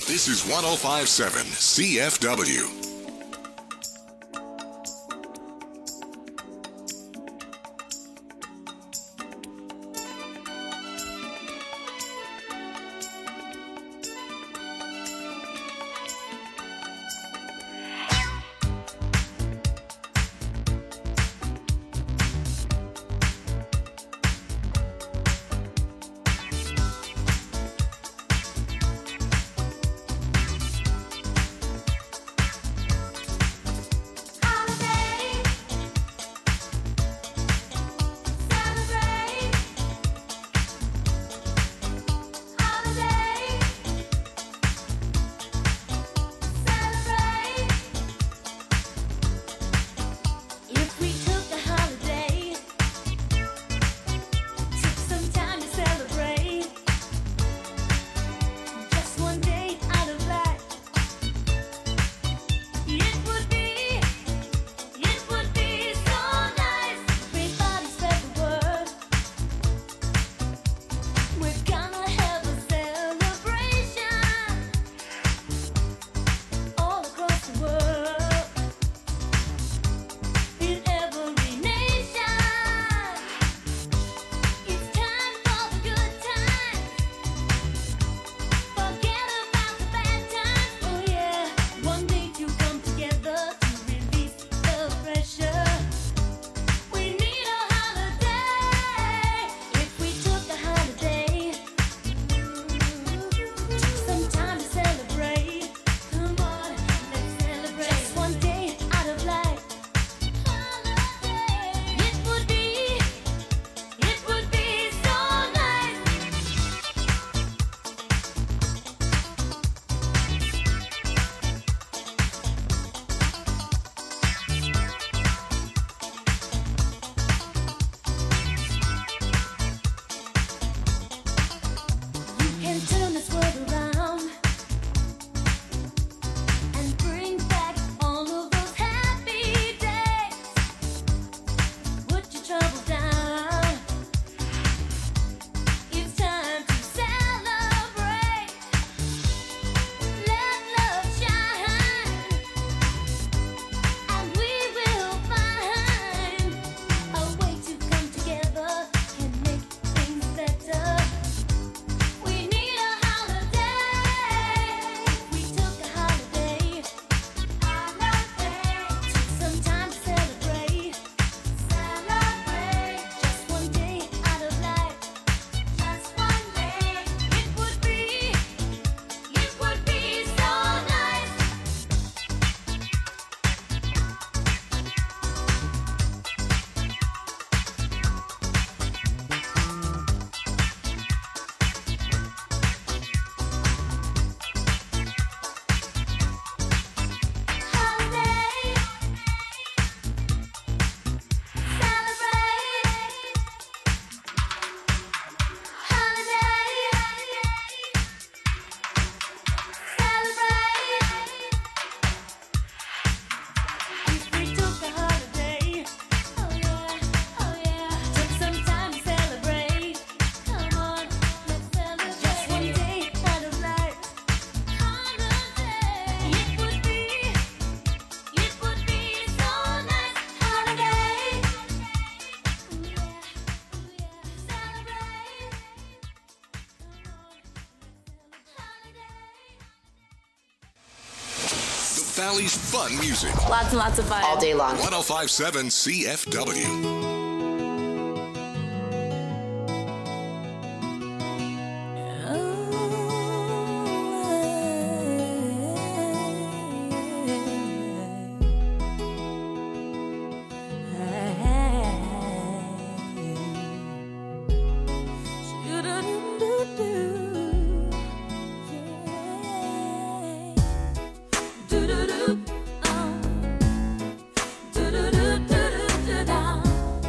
This is 105.7 CFW. Valley's fun music. Lots and lots of fun. All day long. 105.7 CFW. Do do do do do do do do do.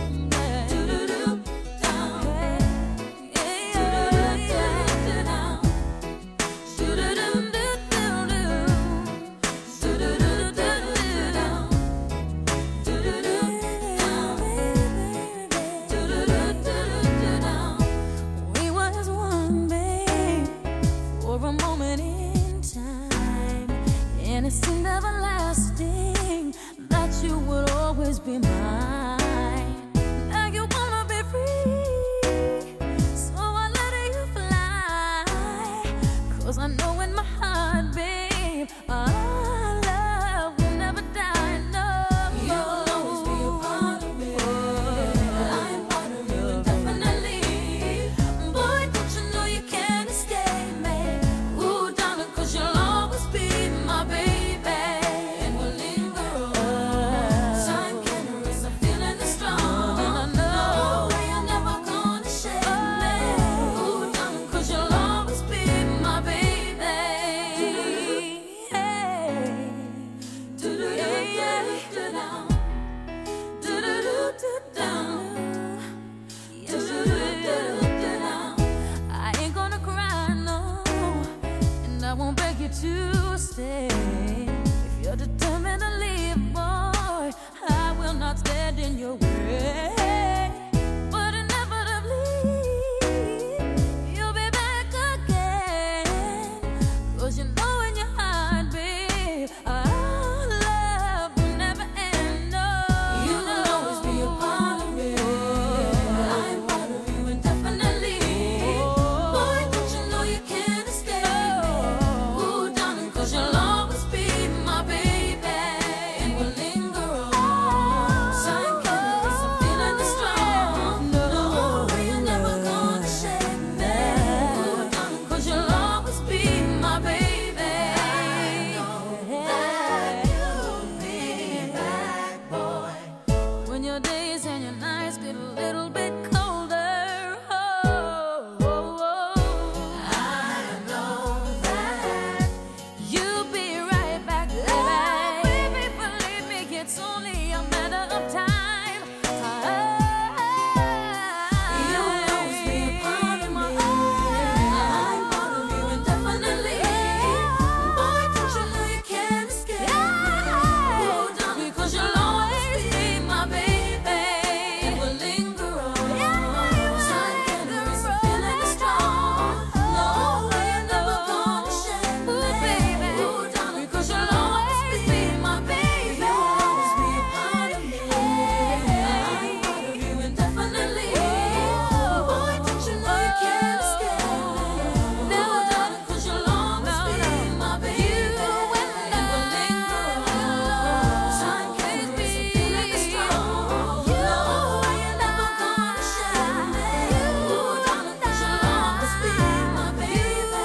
it seemed everlasting that you would always be mine. Now you wanna be free, so I let you fly. 'Cause I know in my heart, babe, our love will never die. No, you'll always be a part of me. I'm part of you indefinitely. Boy, don't you know you can't escape me? Ooh, darling, 'cause you'll always be my baby. And we'll linger on. Time can erase a feeling that's strong. No way you're never gonna shake me. Ooh, darling, 'cause you'll always be my baby. Hey. Do-do-do-do-do-down. Do-do-do-do-down. Do-do-do-do-down. I ain't gonna cry, no, and I won't beg you to stay. If you're determined to leave, boy, I will not stand in your way. But inevitably, you'll be back again. 'Cause you know in your heart, babe, our love will never end. No, you will always be a part of me. I'm part of you indefinitely. Boy, don't you know you can't escape me? Ooh, darling, 'cause you'll always be my baby. And we'll linger on. Time can erase a feeling that's strong. No way you're never gonna shake me. Ooh, darling, 'cause you'll always be my baby. That you'll be back, boy. When your days and your nights get a little bit colder, I know that you'll be right back, baby. Believe me, it's only a matter of time. You'll always be a part of me. I'm part of you indefinitely. Boy, don't you know you can't escape me? Ooh, darling, 'cause you'll always be my baby. And we'll linger on. Time can erase a feeling that's strong. No way you're never gonna shake me. Ooh, darling, 'cause you'll always be my baby. You'll always be a part of me. I'm part of you indefinitely. Boy, don't you know you can't escape me? Ooh, darling, 'cause you'll always be my baby. And we'll linger on. Time can erase a feeling that's strong. No way you're never gonna shake me. Ooh, darling, 'cause you'll always be my baby.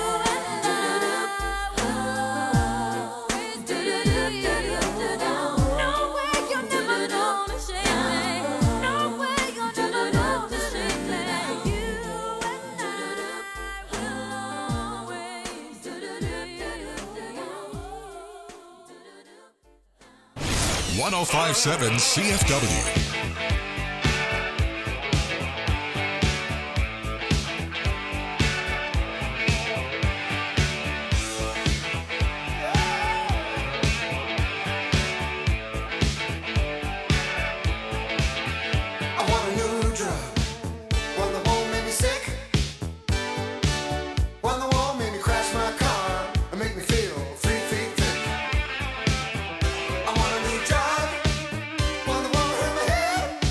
Do-do-do-do-do-down. No way you're never gonna shake me. No way you're never gonna shake me. You and I will always do-do-do-do-do-down. 1057 CFW. I want a new drug. One that won't make me sick. One that won't make me crash my car and make me feel 3 feet thick. I want a new drug. One that won't hurt my head.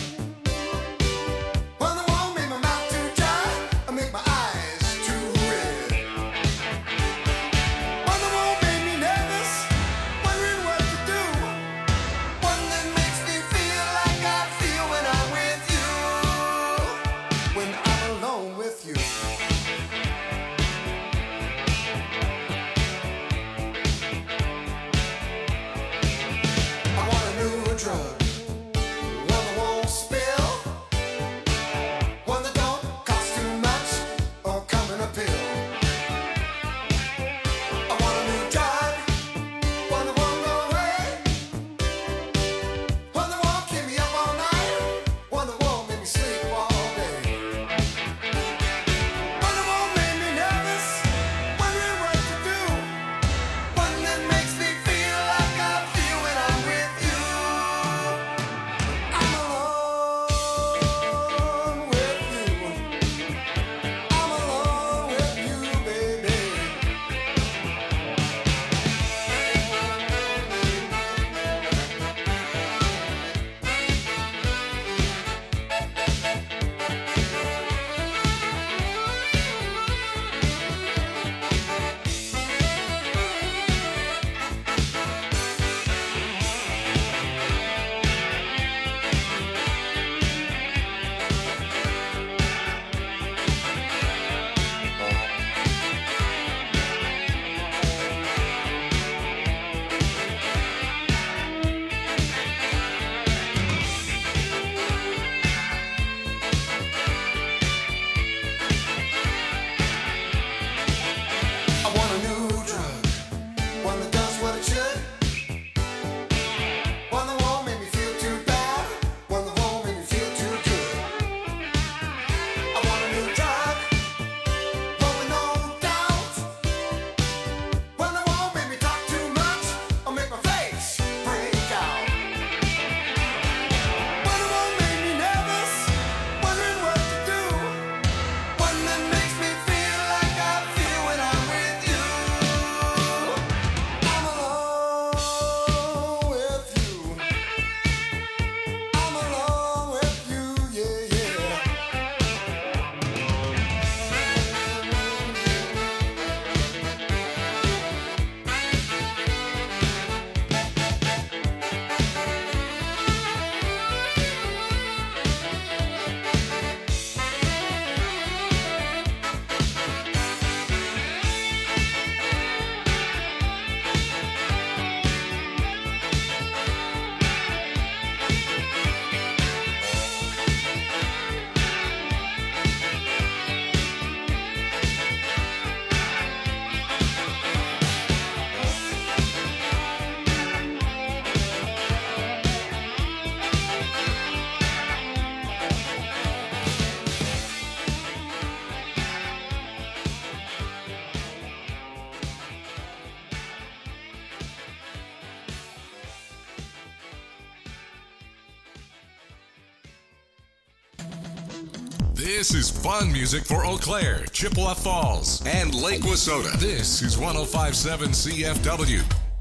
This is fun music for Eau Claire, Chippewa Falls, and Lake Wissota. This is 105.7 CFW.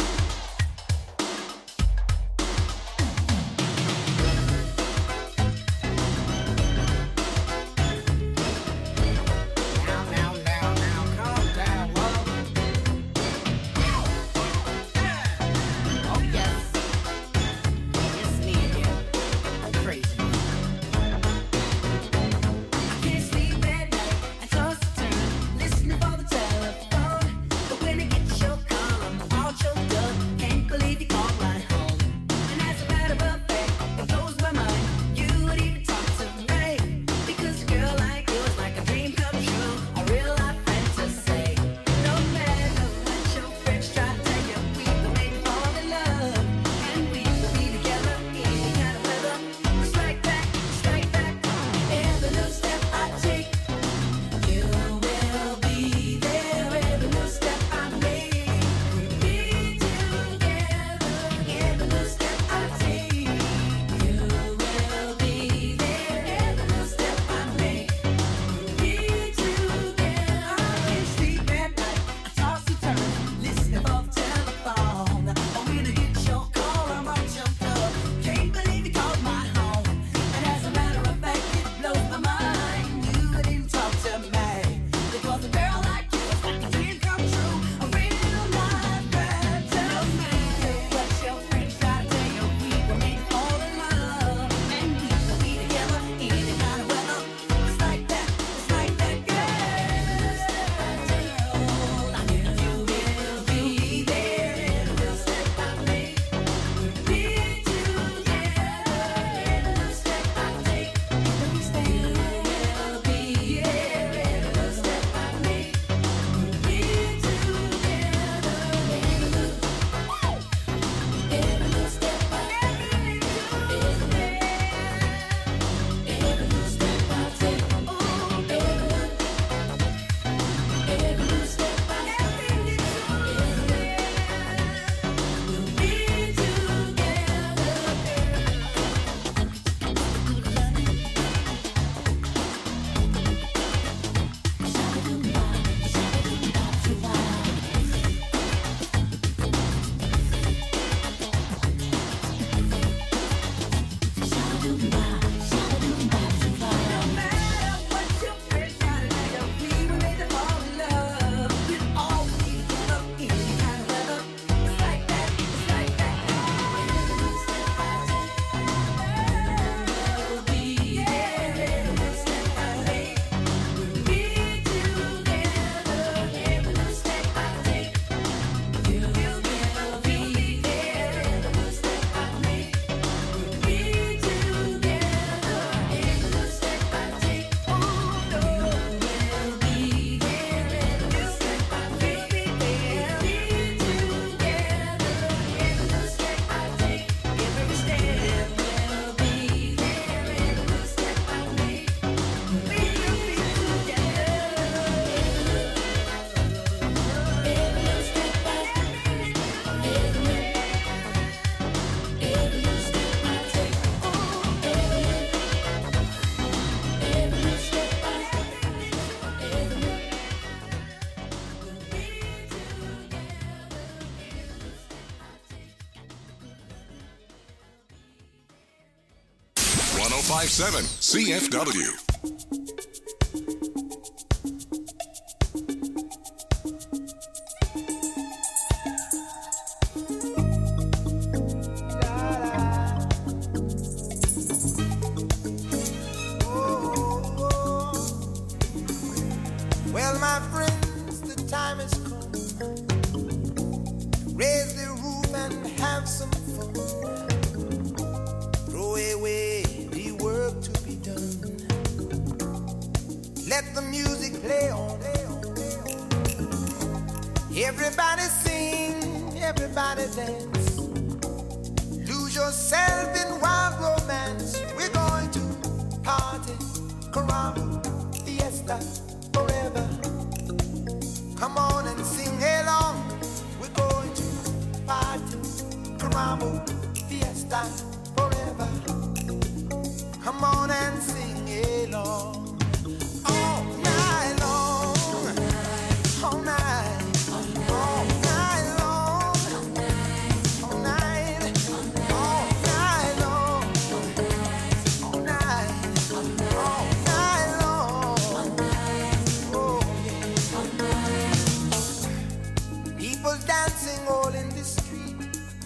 .7 CFW. Well, my friends, the time has come. Raise the roof and have some fun. Throw away the work to be done. Let the music play on. Everybody sing, everybody dance. Lose yourself in wild romance. We're going to party, caramba, fiesta, forever. Come on and sing along. We're going to party, caramba, fiesta, forever. Come on and sing along. dancing all in the street.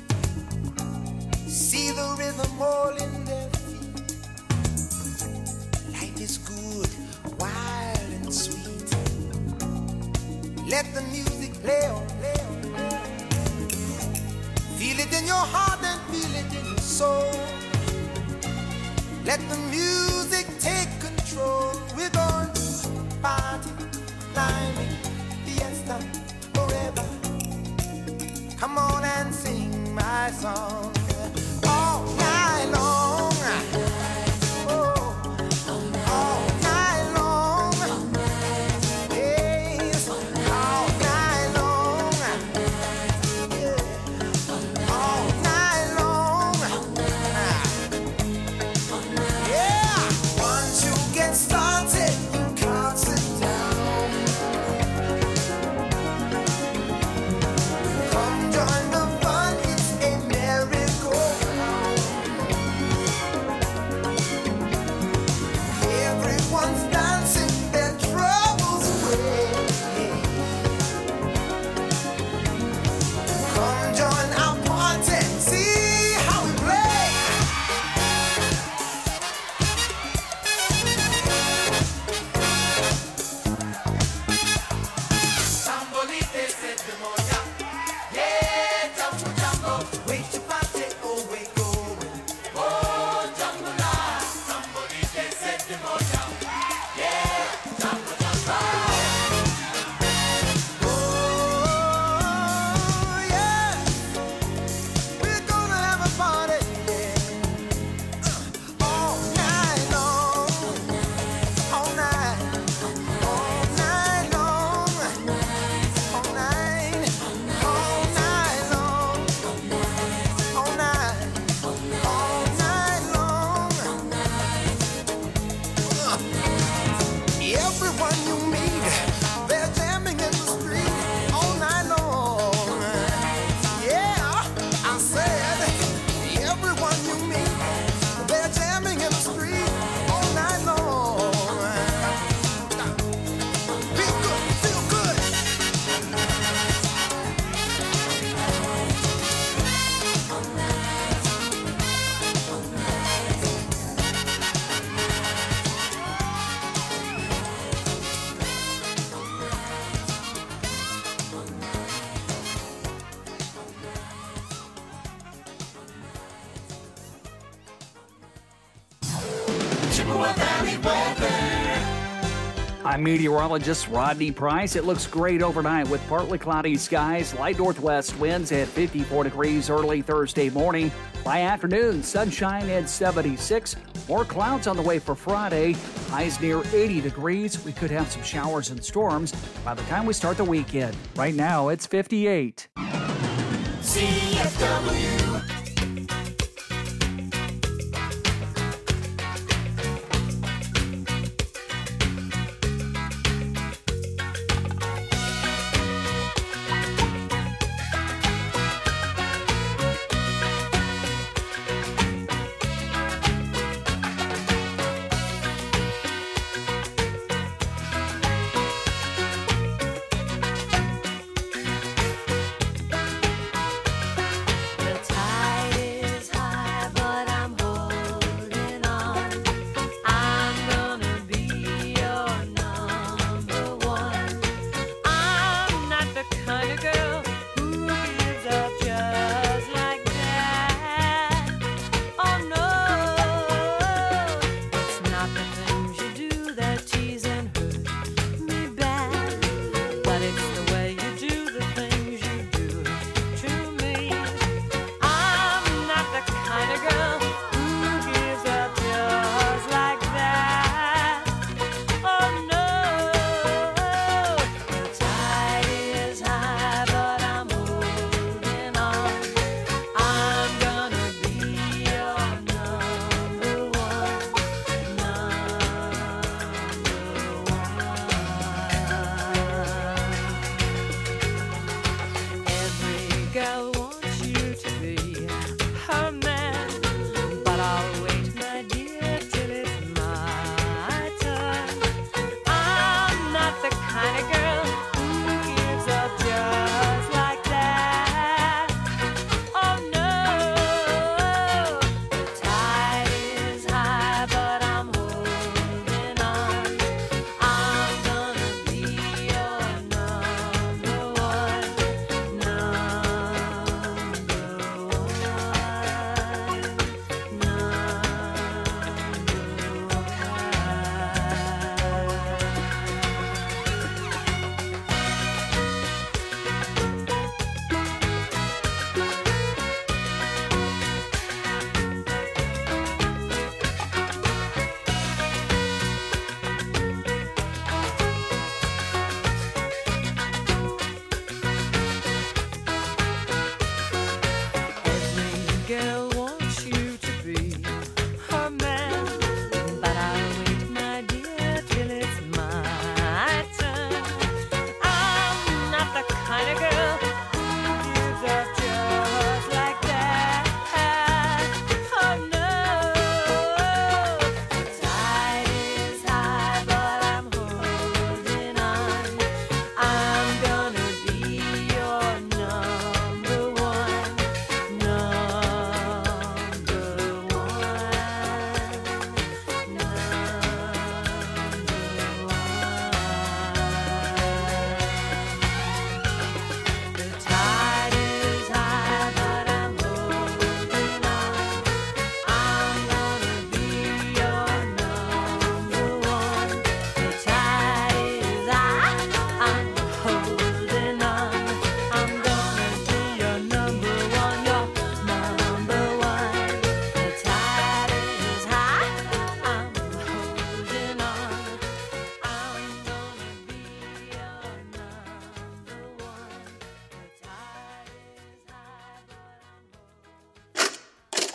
See the rhythm all in their feet. Life is good, wild and sweet. Let the music play on, play on, play on. Feel it in your heart and feel it in your soul. Let the music take control. We're going to party, climbing, fiesta, forever. Come on and sing my song all night long. Oh, all night long. Yes, all night long. Yeah, all night long. Yeah, once you get started, you can't sit down. Come join the fun, it's a merry-go-round. Everyone's dancing their troubles away. Come join our party, see how we play. Sambolite se te moja, yeah, jambo jambo. Wait to party, oh wait going, oh jambo la. Sambolite se te moja, yeah, jambo jambo. Oh yeah, we're gonna have a party, yeah. All night long, all night, all night long. All night, all night long, all night, all night long. Everyone you meet, they're jamming in the street all night long. Yeah, I said, everyone you meet, they're jamming in the street all night long. Feel good, feel good. I'm meteorologist Rodney Price. It looks great overnight with partly cloudy skies, light northwest winds at 54 degrees early Thursday morning. By afternoon, sunshine at 76. More clouds on the way for Friday. Highs near 80 degrees. We could have some showers and storms by the time we start the weekend. Right now, it's 58. CFW. The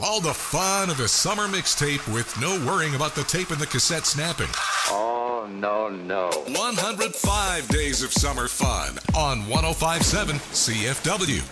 All the fun of a summer mixtape with no worrying about the tape and the cassette snapping. Oh, no. 105 days of summer fun on 105.7 CFW.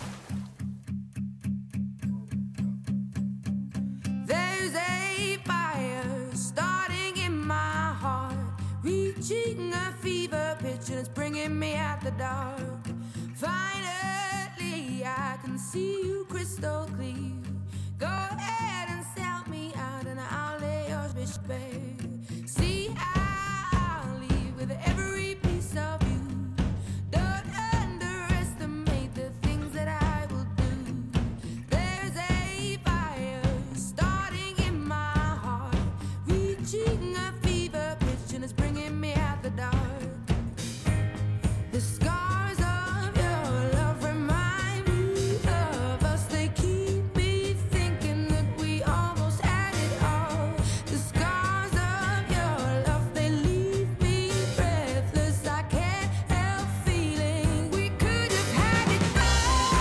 There's a fire starting in my heart, reaching a fever pitch and it's bringing me out the dark. Finally, I can see you crystal clear. Go ahead and sell me out and I'll lay your bitch bare. See, I'll leave with every piece of you. Don't underestimate the things that I will do. There's a fire starting in my heart, reaching a fever pitch and it's bringing me out the dark. The scars of your love remind me of us. They keep me thinking that we almost had it all. The scars of your love, they leave me breathless. I can't help feeling we could have had it all.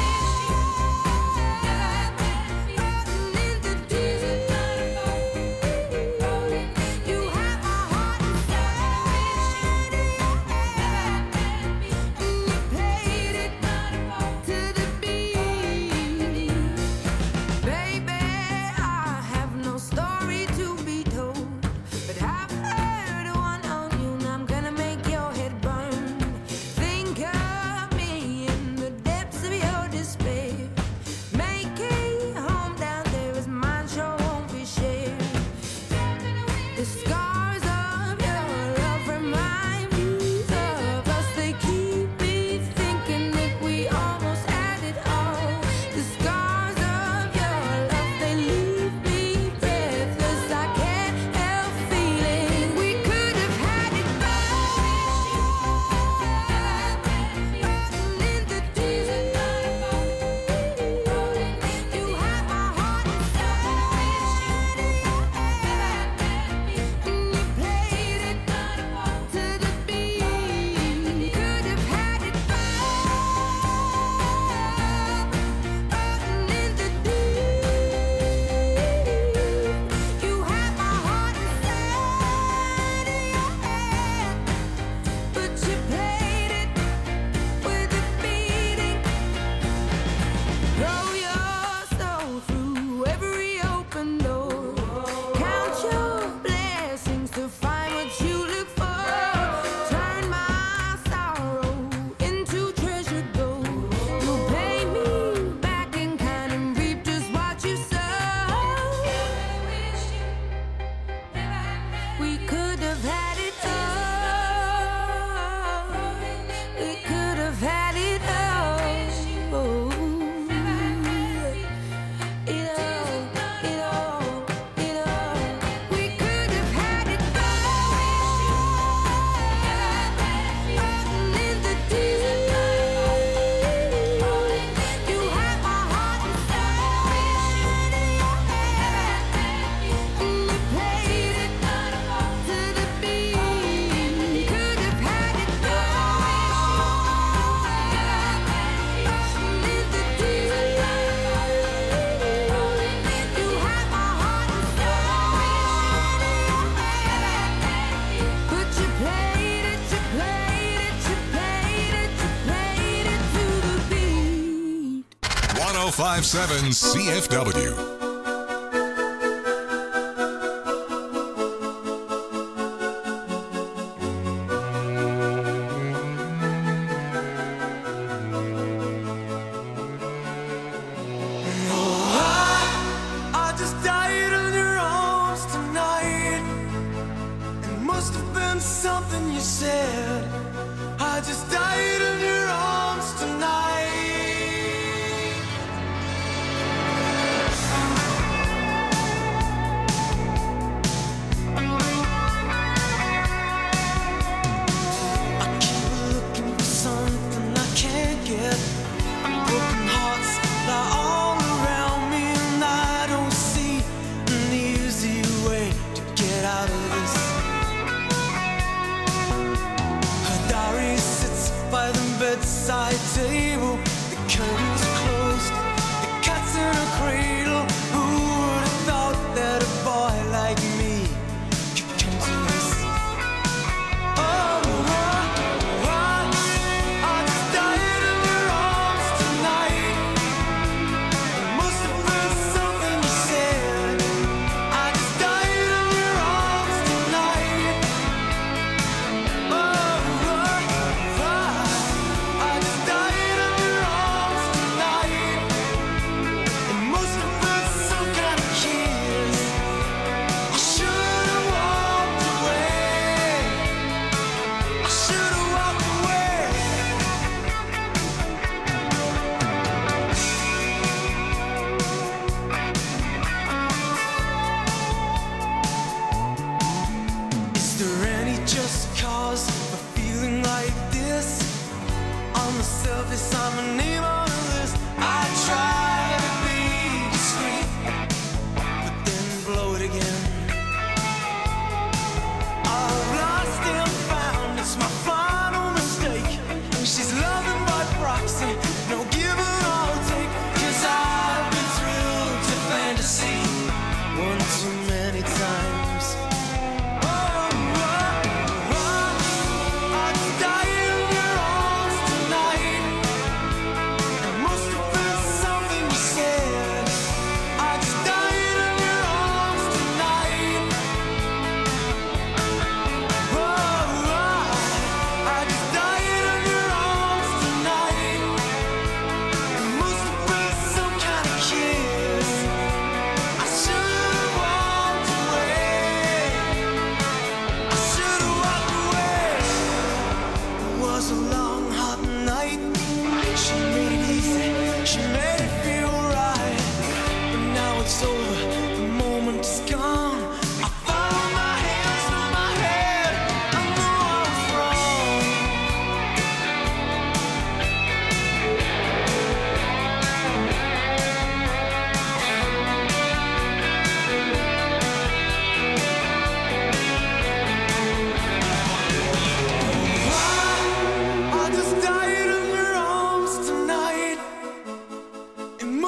Rotten into tears. You have my heart inside. And you played it to the beat. Baby, I have no story to be told, but I've heard one on you and I'm gonna make your head burn. Think of me in the depths of your despair. Make a home down there as mine sure won't be shared. The scars of your love remind me of us. They keep me thinking that we almost had it all. The scars of your love, they leave me breathless. I can't help feeling we could have had it all. Rotten into tears. You have my heart inside. And you played it to the beat. Could have had it all. Rotten into tears. You have my heart inside of your hand, but you played it with a beating. Throw your soul through every open door. Count your blessings to find what you look for. Turn my sorrow into treasure gold. You'll pay me back in kind and reap just what you sow. We could have had it all. We could have had it all. It all. We could have had it all. Rotten into tears. You have my heart inside of your hand, and you played it to the beat. Could have had it all. Rotten into tears. You have my heart inside of your hand, but you played it to the beat. 105.7 CFW. I just died in your arms tonight. It must have been something you said. I just died in your arms tonight. I keep looking for something I can't get. Broken hearts lie all around me, and I don't see an easy way to get out of this.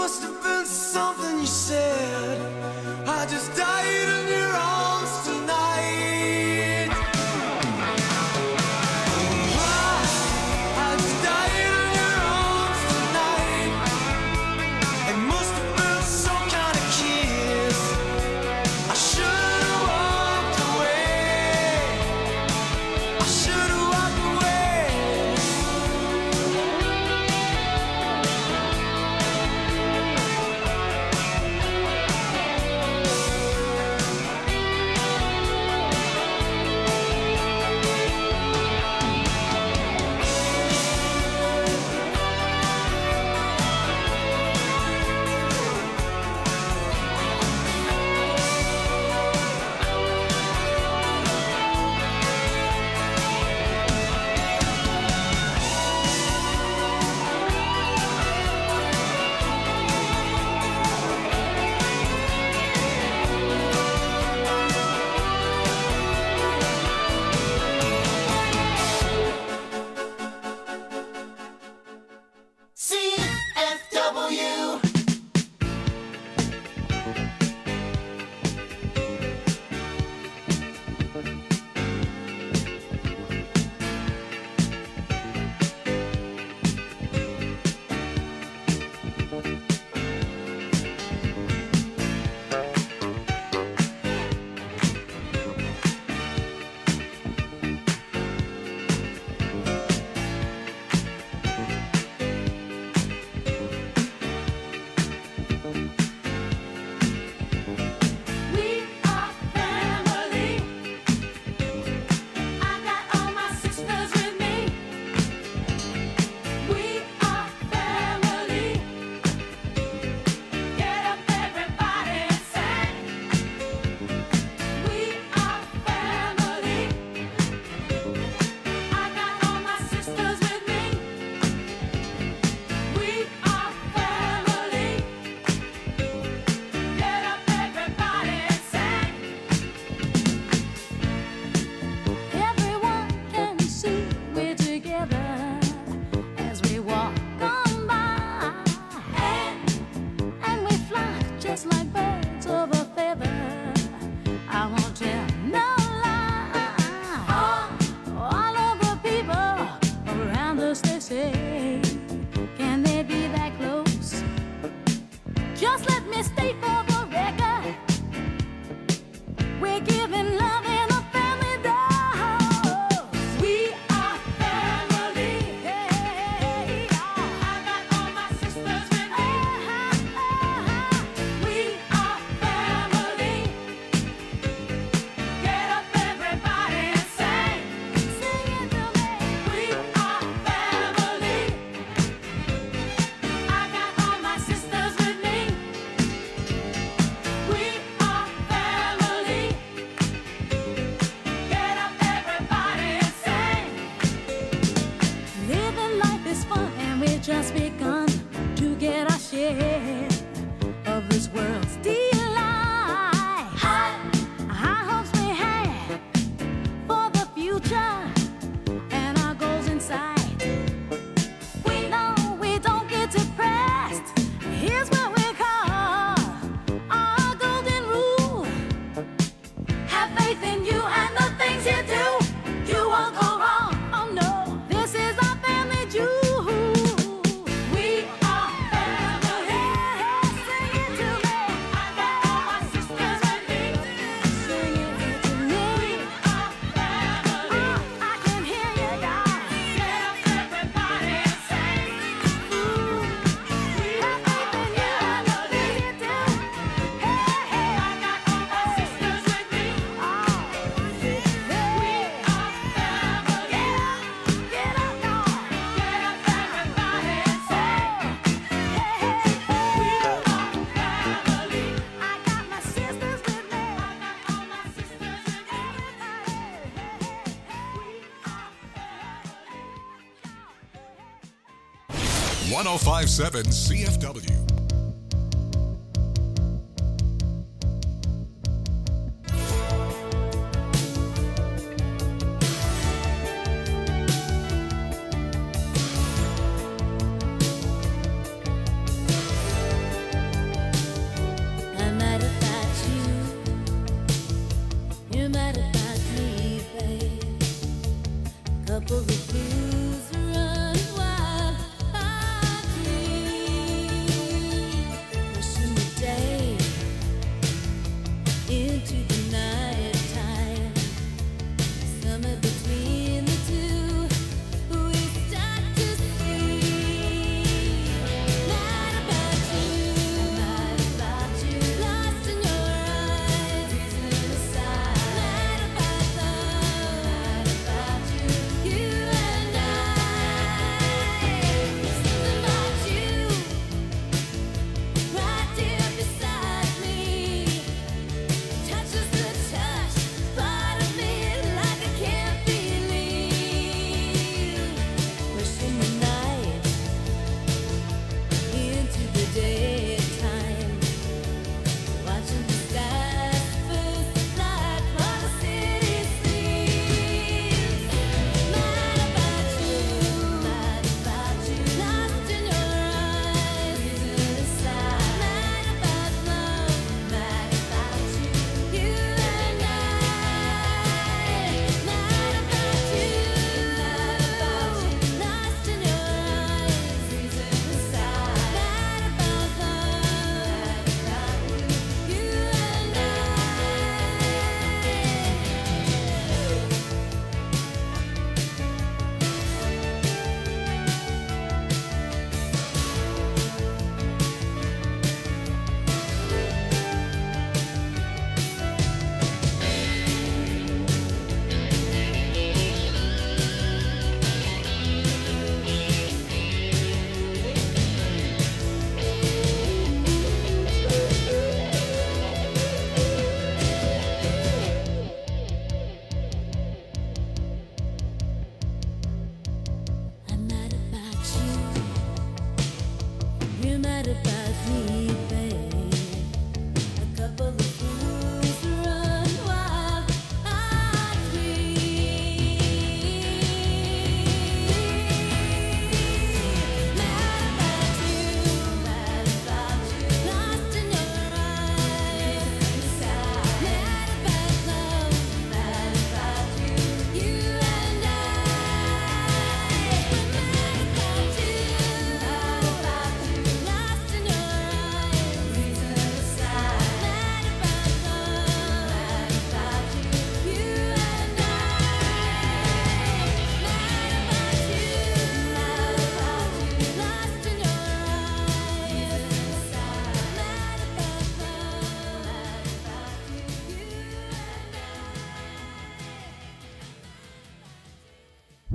must have been something you said. I just died in your arms tonight. I just died in your arms tonight. It must have been some kind of kiss. I should have walked away. I should have walked away. CFW. We are family. I got all my sisters with me. We are family. Get up, everybody, and sing. We are family. I got all my sisters with me. We are family. Get up, everybody, and sing. Everyone can see we're together as we walk on by, and we fly just like birds of a feather. I won't tell no lie. All of the people around us, they say, can they be that close? Just let me state for the record, we're giving love in a family dose. We are family. I got all my sisters with me. We are family. Get up, everybody, and sing. Sing it to me. We are family. I got all my sisters with me. We are family. Get up, everybody, and sing. Living life is fun, and we just begun to get our share of this world's delight. High hopes we had for the future, and our goals in sight. We know we don't get depressed. Here's what we call our golden rule. Have faith in you and the things you do. You won't go wrong. Oh no, this is our family jewel. We are family. Sing it to me. I got all my sisters with me. Sing it to me. We are family. I can hear you, guys. Get up, everybody, and sing. We have faith in you and the things you do. Hey, I got all my sisters with me. We are family. Get up, y'all. Get up, everybody, and sing. We are family. I got my sisters with me. I got all my sisters with me. We are family. 1057 CFW.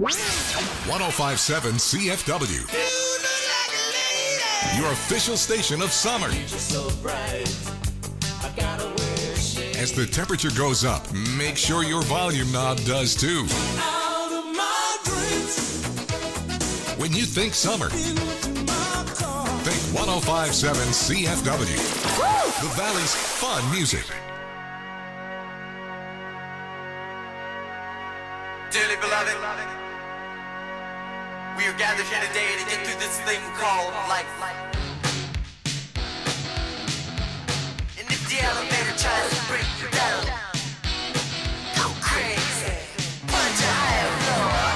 1057 CFW. Your official station of summer. As the temperature goes up, make sure your volume knob does too. When you think summer, think 1057 CFW. The Valley's fun music. Dearly beloved, we are gathered here today to get through this thing called life. And if the elevator tries to break you down, go crazy, punch a higher floor.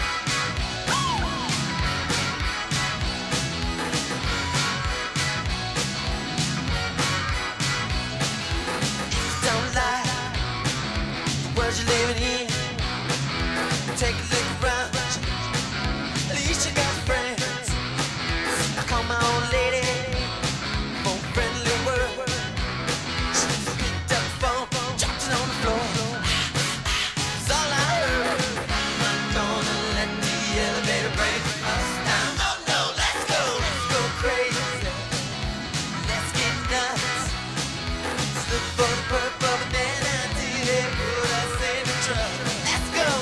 Don't lie, the world you're living in. Take a look around, at least you got friends. I call my old lady for a friendly word. She picked up the phone, dropped it on the floor. That's all I heard. I'm not gonna let the elevator break us down. Oh no, let's go crazy. Let's get nuts. Let's look for the purple banana till they put us in the trouble. Let's go.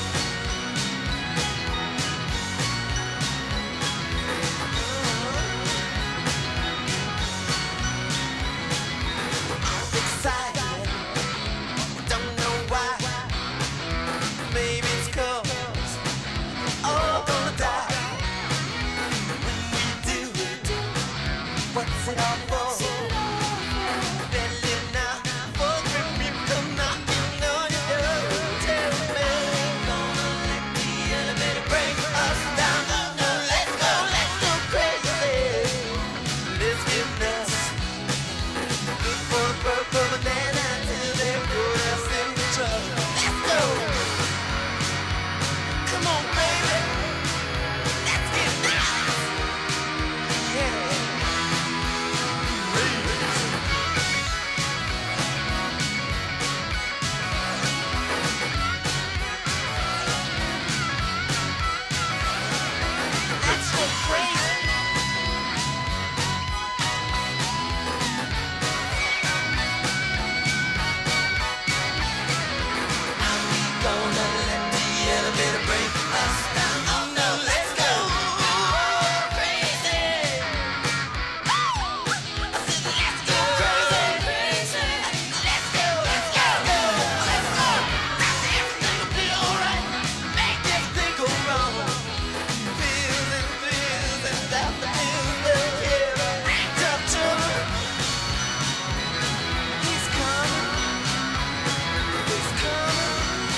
Excited, don't know why. Maybe it's 'cause we're all gonna die. When we do, what's it all for? Better live now, before grim people come knocking on your door. Tell me, gonna let the elevator break us down. Oh no, let's go crazy. Let's get nuts. Look for the purple banana till they put us in trouble. Let's go. Come on, baby. Let's get nuts. Yeah. Let's go crazy. Gonna let the elevator break us down. Oh no, let's go crazy. I said let's go crazy. Let's go. Everything will be alright. Make everything go wrong. Feels and without the feels will kill. Tough trouble. He's coming. He's coming.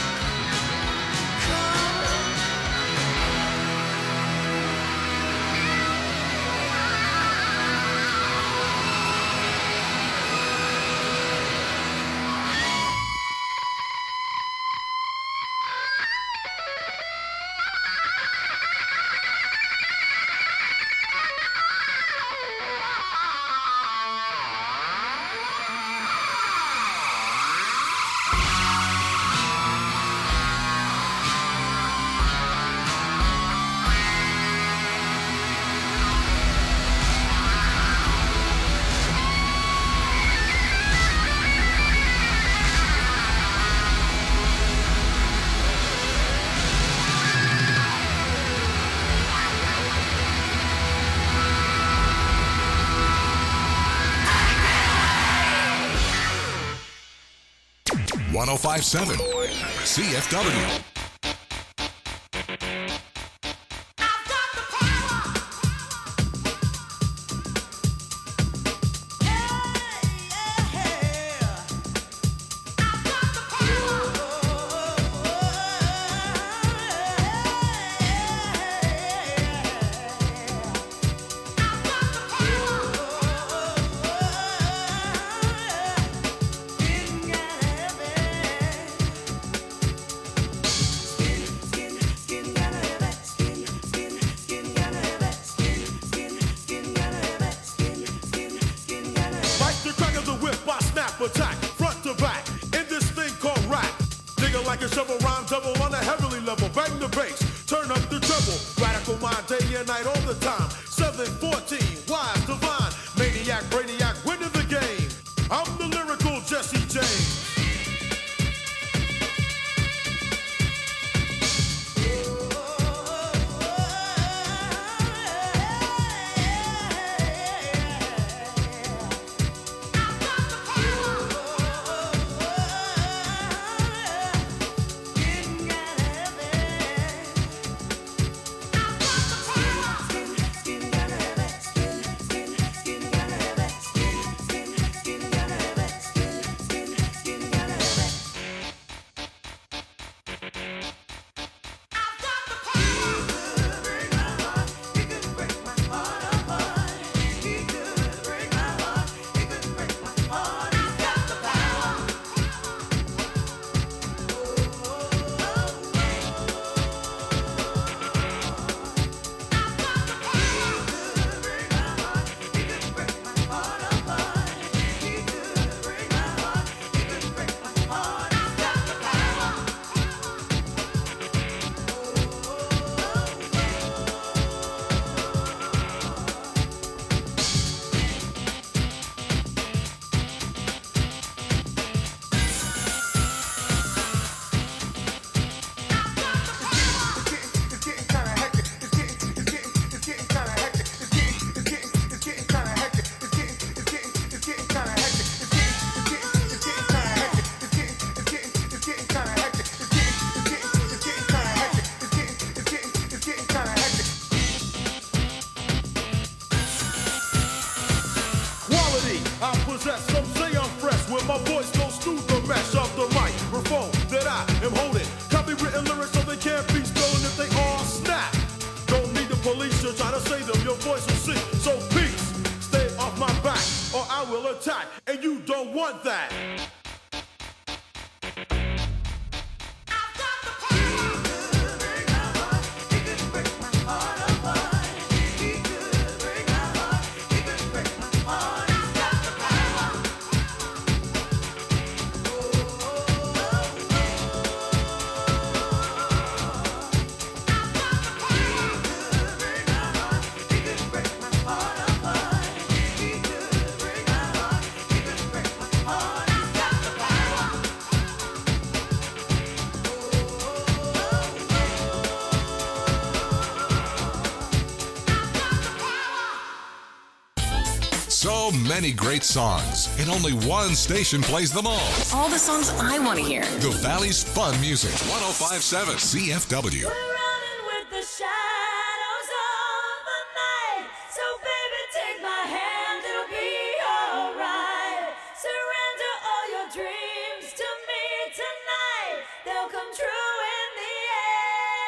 One 1057 CFW. Attack, front to back, in this thing called rap. Nigga like a shovel rhyme double on a heavenly level. Bang the bass, turn and night all the time. 714, wise, divine, maniac, brainiac, winning the game. I'm the lyrical Jesse James. I possess, some say I'm fresh, where my voice goes through the mesh of the microphone that I am holding. Copywritten lyrics so they can't be stolen if they all snap. Don't need the police to try to say them, your voice will sing. So peace, stay off my back, or I will attack, and you don't want that. So many great songs, and only one station plays them all. All the songs I want to hear. The Valley's Fun Music, 105.7 CFW. We're running with the shadows of the night. So baby, take my hand, it'll be alright. Surrender all your dreams to me tonight. They'll come true in the end.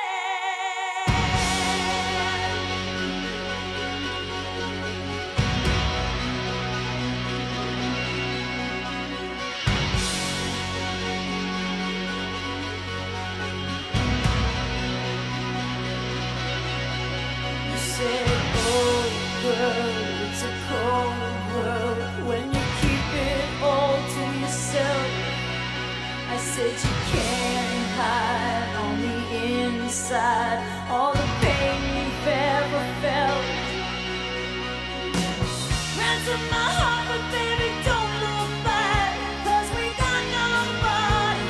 You said, oh girl, it's a cold world when you keep it all to yourself. I said you can't hide on the inside all the pain you've ever felt. Ransom my heart, but baby, don't look back, 'cause we got nobody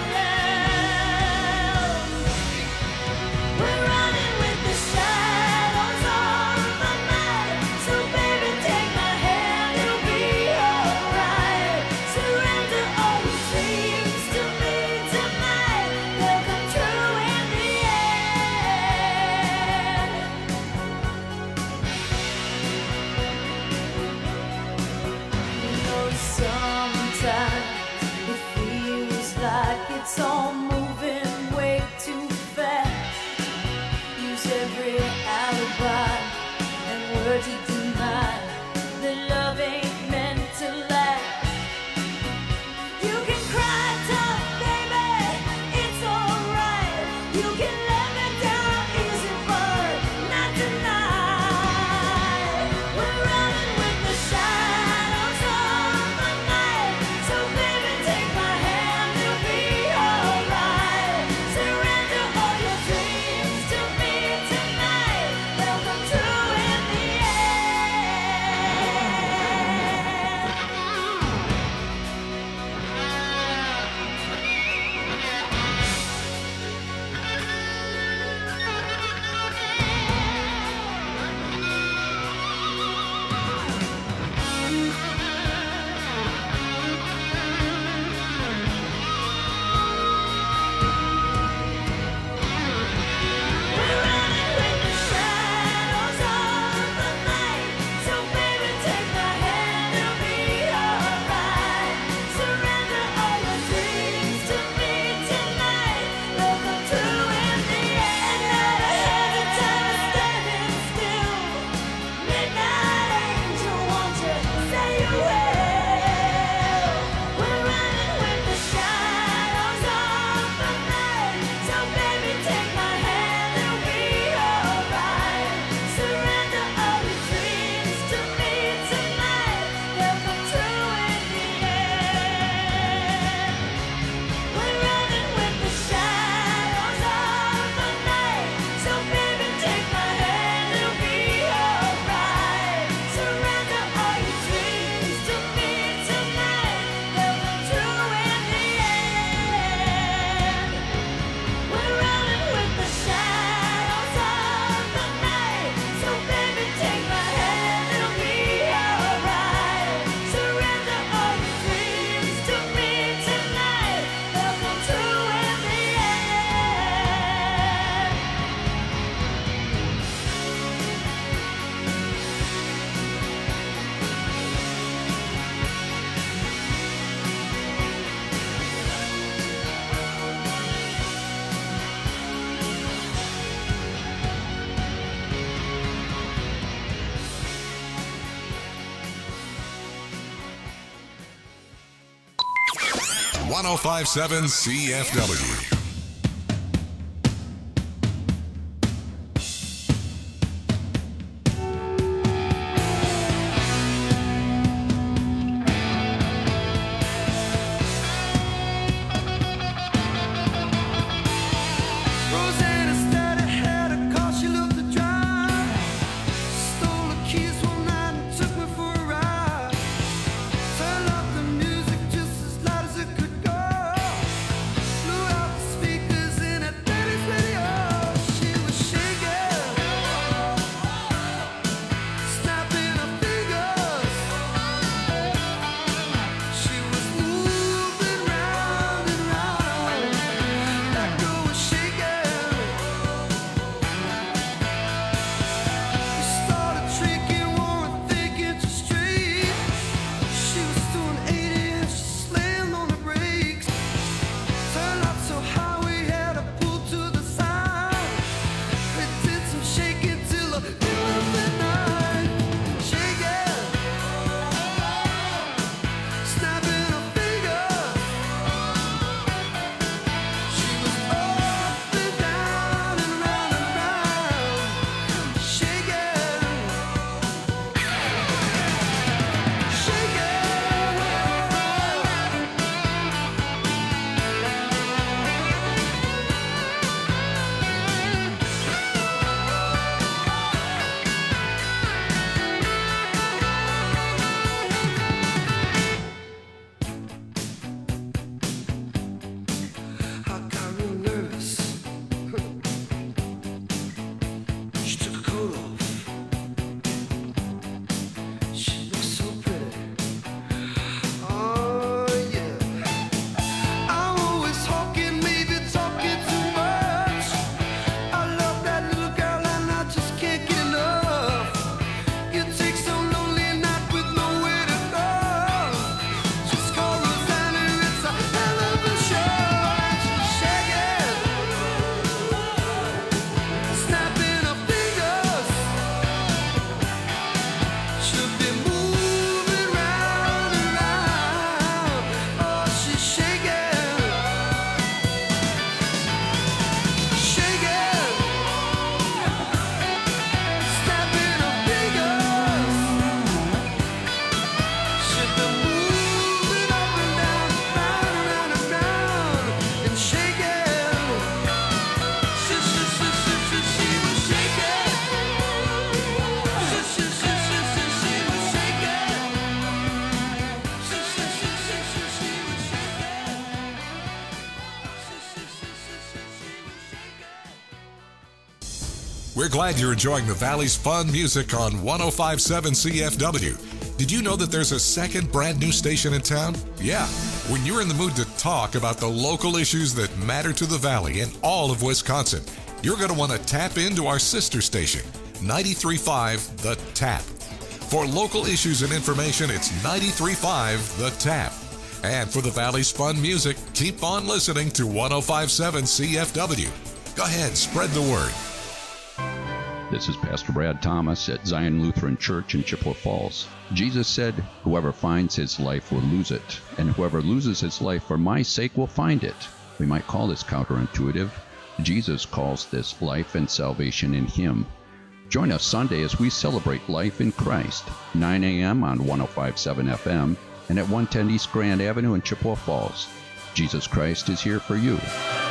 else. We're running with the shadows of the night. So baby, take my hand, it'll be alright. Surrender all your dreams to me tonight. They'll come true in the end. You know, sometimes it feels like it's all moving way too fast. Use every alibi and word to deny that love ain't meant to last. You can cry tough, baby, it's alright. You can let me down easy, but not tonight. We're running with the shadows of the night. So baby, take my hand, it'll be alright. 1057 CFW. Rosanna started had a car she loved to drive. Stole the keys one night and took me for a ride. Turned up the music just as loud as it could go. Blew out the speakers in her daddy's radio. She was shaking, snapping her fingers. She was moving round and round. That girl was shaking. We started drinking, weren't thinking too straight. She was doing 80 and she slammed on the brakes. Turned up so high we had to pull to the side. We did some shaking till the middle of the night. Shaking, snapping her fingers. She was up and down and round and round. Shaking, I got real nervous. She took her coat off. She looked so pretty. Oh yeah. I'm always talking, maybe talking too much. I love that little girl and I just can't get enough. You take some lonely night with nowhere to go. Just call Rosanna, it's a hell of a show. She's shaking, snapping her fingers. She'll be moving round and round. Oh, she's shaking, shaking, snapping her fingers. She'll be moving up and down, round and round and round, and shaking. She was shaking. She was shaking. We're glad you're enjoying the Valley's fun music on 1057 CFW. Did you know that there's a second brand new station in town? Yeah. When you're in the mood to talk about the local issues that matter to the Valley and all of Wisconsin, you're going to want to tap into our sister station, 93.5 The Tap. For local issues and information, it's 93.5 The Tap. And for the Valley's fun music, keep on listening to 1057 CFW. Go ahead, spread the word. This is Pastor Brad Thomas at Zion Lutheran Church in Chippewa Falls. Jesus said, "Whoever finds his life will lose it, and whoever loses his life for my sake will find it." We might call this counterintuitive. Jesus calls this life and salvation in him. Join us Sunday as we celebrate life in Christ, 9 a.m. on 105.7 FM and at 110 East Grand Avenue in Chippewa Falls. Jesus Christ is here for you.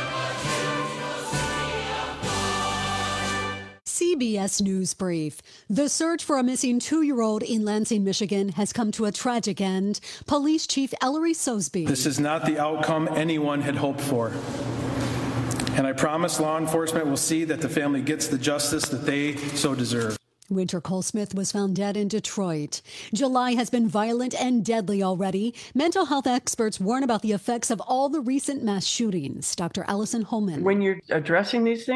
CBS News Brief. The search for a missing 2-year-old in Lansing, Michigan has come to a tragic end. Police Chief Ellery Sosby. This is not the outcome anyone had hoped for. And I promise law enforcement will see that the family gets the justice that they so deserve. Winter Colesmith was found dead in Detroit. July has been violent and deadly already. Mental health experts warn about the effects of all the recent mass shootings. Dr. Allison Holman. When you're addressing these things,